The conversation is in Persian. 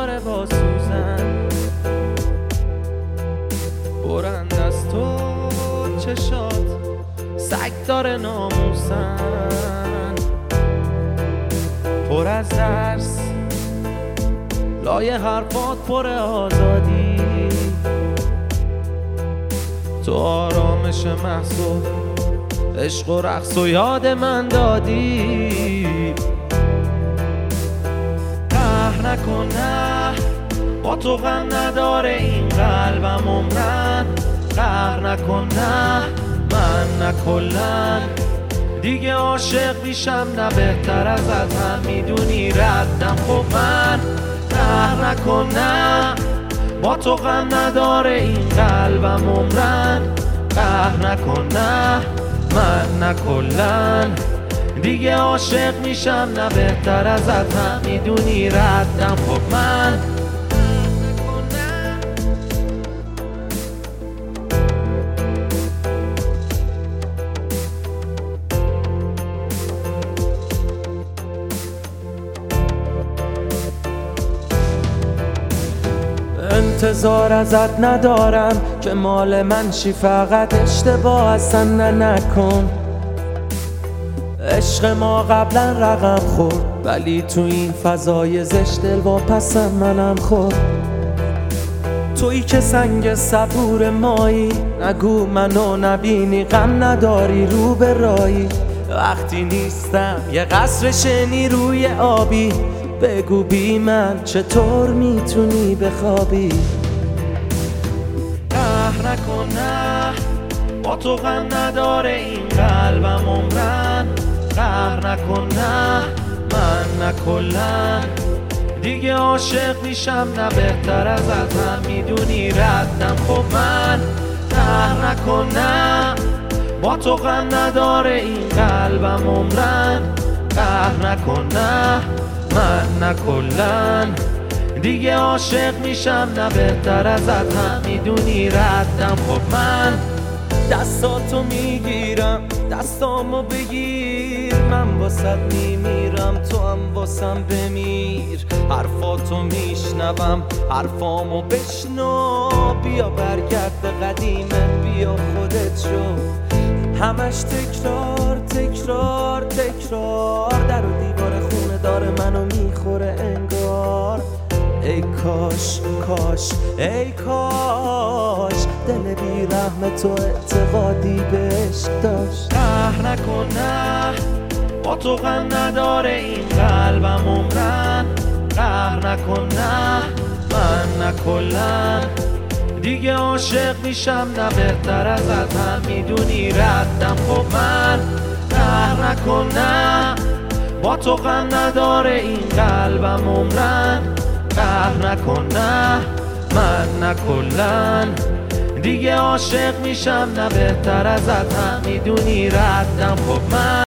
داره با سوزن، برند از تو چشات سگ داره ناموسن، پر از درس لای حرفات پر آزادی، تو آرامش محصول عشق و رقص و یاد من دادی. قهر نکن نه، با تو غم نداره این قلبم عمرن. قهر نکن نه، من نه کلن دیگه عاشق میشم، نه بهتر ازت هم میدونی ردم. خب من قهر نکن نه، با تو غم نداره این قلبم عمرن. قهر نکن نه، من نه کلن دیگه عاشق میشم، نه بهتر ازت هم میدونی ردم. خب من انتظار ازت ندارم که مال من شی، فقط اشتباه اصلا نکن. عشق ما قبلا رقم خورد، ولی تو این فضای زشت دل واپسم منم خورد. تویی که سنگ صبور مایی، نگو منو نبینی غم نداری رو به رایی. وقتی نیستم یه قصر شنی روی آبی، بگو بی من چطور میتونی بخوابی. قهر نکن نه، با تو غم نداره این قلبم عمرن. قهر نکن نه، من نه کلن دیگه عاشق میشم، نه بهتر ازت هم میدونی ردم. خب من قهر نکن نه، با تو غم نداره این قلبم عمرن. قهر نکن نه، من نه کلن دیگه عاشق میشم، نه بهتر ازت هم میدونی ردم. خب من دستاتو میگیرم، دستامو بگیر، من واسط میمیرم، تو هم واسم بمیر. حرفاتو میشنوم، حرفامو بشنو، بیا برگرد به قدیمت، بیا خودت شو. همش تکرار تکرار تکرار، در و دیوار خونه داره منو میخوره انگار. ای کاش کاش ای کاش دل بی رحم تو اعتقادی بهش داشت. قهر نکن نه، با تو غم نداره این قلبم عمرن. قهر نکن نه، من نه کلن دیگه عاشق میشم، نه بهتر ازت هم میدونی ردم. خب من قهر نکن نه، با تو غم نداره این قلبم عمرن. قهر نکن نه، من نه کلن دیگه عاشق میشم، نه بهتر ازت هم میدونی ردم. خب من